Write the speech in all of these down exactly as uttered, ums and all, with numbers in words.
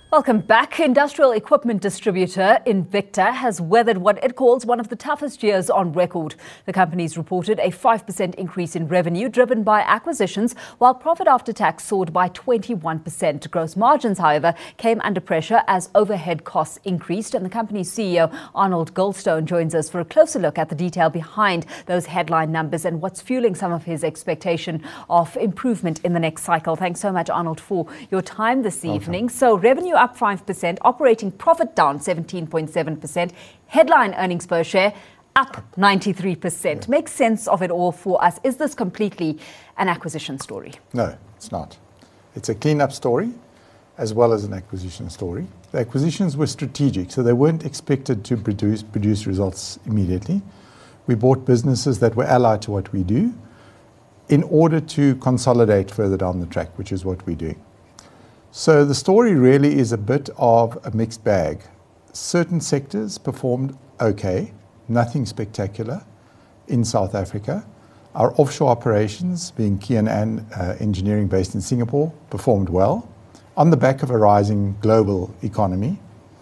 Welcome back. Industrial equipment distributor Invicta has weathered what it calls one of the toughest years on record. The company's reported a five percent increase in revenue driven by acquisitions, while profit after tax soared by twenty-one percent. Gross margins, however, came under pressure as overhead costs increased. And the company's C E O, Arnold Goldstone, joins us for a closer look at the detail behind those headline numbers and what's fueling some of his expectation of improvement in the next cycle. Thanks so much, Arnold, for your time this Welcome. evening. So revenue up five percent, operating profit down seventeen point seven percent, headline earnings per share up ninety-three percent. Yeah. Make sense of it all for us. Is this completely an acquisition story? No, it's not. It's a clean-up story as well as an acquisition story. The acquisitions were strategic, so they weren't expected to produce, produce results immediately. We bought businesses that were allied to what we do in order to consolidate further down the track, which is what we're doing. So the story really is a bit of a mixed bag. Certain sectors performed okay, nothing spectacular in South Africa. Our offshore operations, being Kian and uh, engineering based in Singapore, performed well on the back of a rising global economy.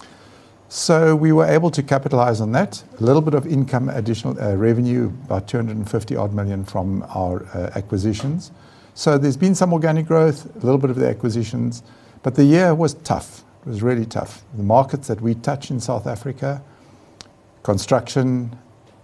So we were able to capitalize on that. A little bit of income, additional uh, revenue, about two hundred fifty odd million from our uh, acquisitions. So there's been some organic growth, a little bit of the acquisitions, but the year was tough. It was really tough. The markets that we touch in South Africa, construction,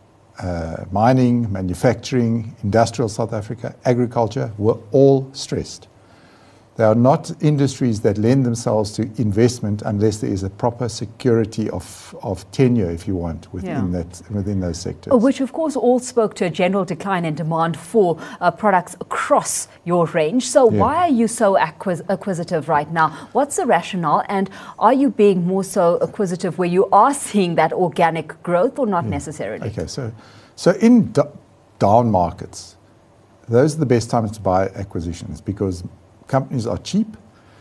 uh, mining, manufacturing, industrial South Africa, agriculture, were all stressed. They are not industries that lend themselves to investment unless there is a proper security of, of tenure, if you want, within, yeah. that, within those sectors. Which, of course, all spoke to a general decline in demand for uh, products across your range. So yeah. why are you so acquis- acquisitive right now? What's the rationale? And are you being more so acquisitive where you are seeing that organic growth or not yeah. necessarily? Okay, so, so in d- down markets, those are the best times to buy acquisitions because companies are cheap,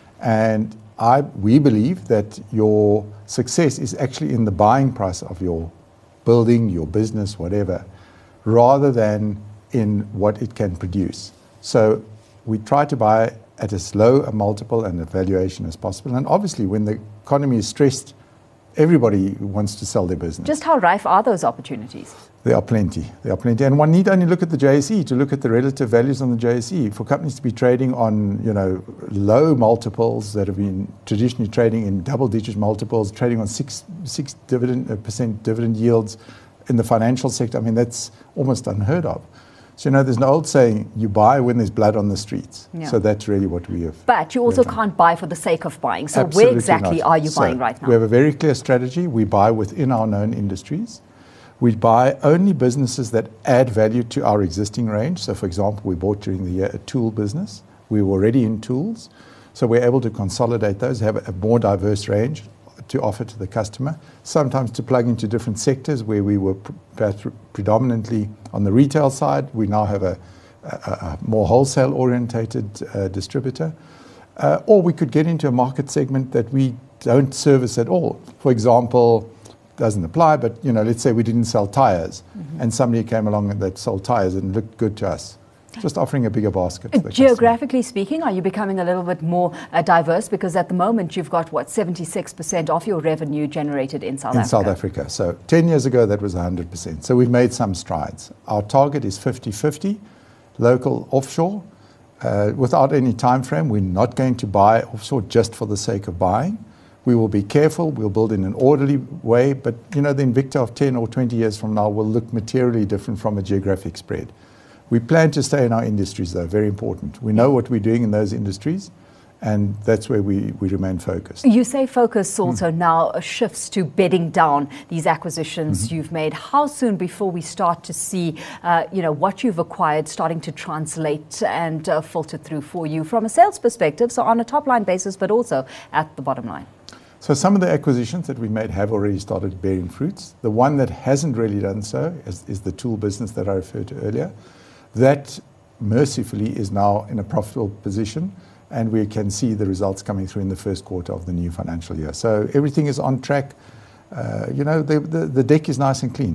and I we believe that your success is actually in the buying price of your building, your business, whatever, rather than in what it can produce. So we try to buy at as low a multiple and a valuation as possible. And obviously, when the economy is stressed, everybody wants to sell their business. Just how rife are those opportunities? There are plenty. There are plenty. And one need only look at the J S E to look at the relative values on the J S E. For companies to be trading on, you know, low multiples that have been traditionally trading in double-digit multiples, trading on six six dividend uh, percent dividend yields in the financial sector, I mean, that's almost unheard of. So, you know, there's an old saying, you buy when there's blood on the streets. Yeah. So that's really what we have. But you also can't buy for the sake of buying. So Absolutely where exactly not. are you so buying right now? We have a very clear strategy. We buy within our known industries. We buy only businesses that add value to our existing range. So, for example, we bought during the year a tool business. We were already in tools. So we're able to consolidate those, have a more diverse range to offer to the customer, sometimes to plug into different sectors where we were perhaps predominantly on the retail side. We now have a, a, a more wholesale-orientated uh, distributor. Uh, or we could get into a market segment that we don't service at all. For example, doesn't apply, but you know, let's say we didn't sell tires, mm-hmm. and somebody came along that sold tires and looked good to us. Just offering a bigger basket. To the Geographically customer. speaking, are you becoming a little bit more uh, diverse? Because at the moment you've got, what, seventy-six percent of your revenue generated in South in Africa? In South Africa. So ten years ago, that was one hundred percent. So we've made some strides. Our target is fifty-fifty, local, offshore. Uh, without any time frame, we're not going to buy offshore just for the sake of buying. We will be careful. We'll build in an orderly way. But, you know, the Invicta of ten or twenty years from now will look materially different from a geographic spread. We plan to stay in our industries, though, very important. We know what we're doing in those industries, and that's where we, we remain focused. You say focus also mm. now shifts to bedding down these acquisitions mm-hmm. you've made. How soon before we start to see, uh, you know, what you've acquired starting to translate and uh, filter through for you from a sales perspective, so on a top-line basis, but also at the bottom line? So some of the acquisitions that we made have already started bearing fruits. The one that hasn't really done so is, is the tool business that I referred to earlier. That, mercifully, is now in a profitable position, and we can see the results coming through in the first quarter of the new financial year. So everything is on track. Uh, you know, the, the, the deck is nice and clean.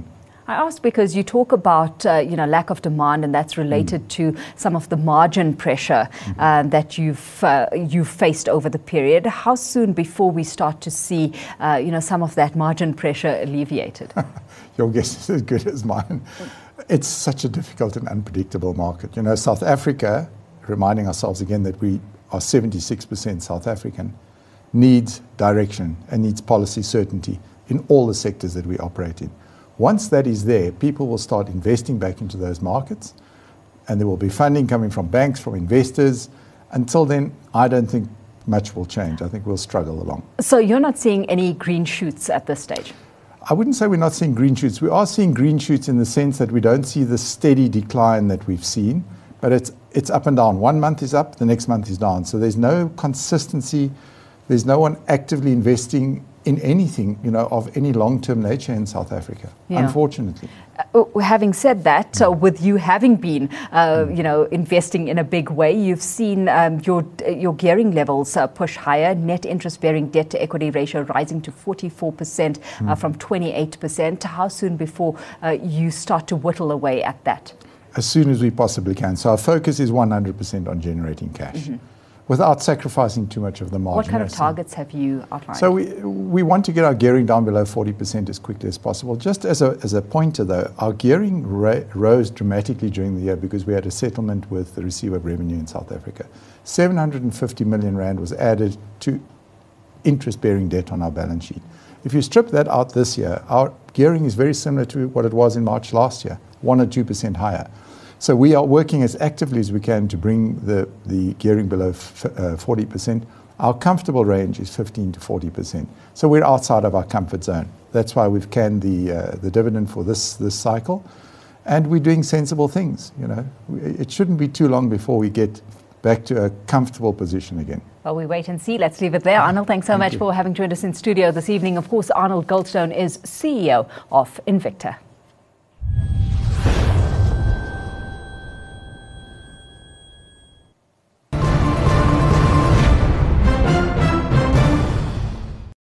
I asked because you talk about uh, you know lack of demand, and that's related mm. to some of the margin pressure mm-hmm. uh, that you've uh, you've faced over the period. How soon before we start to see uh, you know some of that margin pressure alleviated? Your guess is as good as mine. It's such a difficult and unpredictable market. You know, South Africa, reminding ourselves again that we are seventy-six percent South African, needs direction and needs policy certainty in all the sectors that we operate in. Once that is there, people will start investing back into those markets, and there will be funding coming from banks, from investors. Until then, I don't think much will change. I think we'll struggle along. So you're not seeing any green shoots at this stage? I wouldn't say we're not seeing green shoots. We are seeing green shoots in the sense that we don't see the steady decline that we've seen, but it's it's up and down. One month is up, the next month is down. So there's no consistency. There's no one actively investing in anything, you know, of any long-term nature in South Africa, yeah. unfortunately. Uh, having said that, uh, with you having been, uh, you know, investing in a big way, you've seen um, your your gearing levels uh, push higher. Net interest-bearing debt-to-equity ratio rising to forty-four percent uh, mm. from twenty-eight percent. How soon before uh, you start to whittle away at that? As soon as we possibly can. So our focus is one hundred percent on generating cash. Mm-hmm. Without sacrificing too much of the margin. What kind of targets have you outlined? So we we want to get our gearing down below forty percent as quickly as possible. Just as a as a pointer though, our gearing ra- rose dramatically during the year because we had a settlement with the receiver of revenue in South Africa. seven hundred fifty million rand was added to interest-bearing debt on our balance sheet. If you strip that out this year, our gearing is very similar to what it was in March last year, one or two percent higher. So we are working as actively as we can to bring the, the gearing below f- uh, forty percent. Our comfortable range is fifteen to forty percent. So we're outside of our comfort zone. That's why we've canned the uh, the dividend for this this cycle, and we're doing sensible things. You know, it shouldn't be too long before we get back to a comfortable position again. Well, we wait and see. Let's leave it there. Arnold, thanks so Thank much you. for having joined us in studio this evening. Of course, Arnold Goldstone is C E O of Invicta.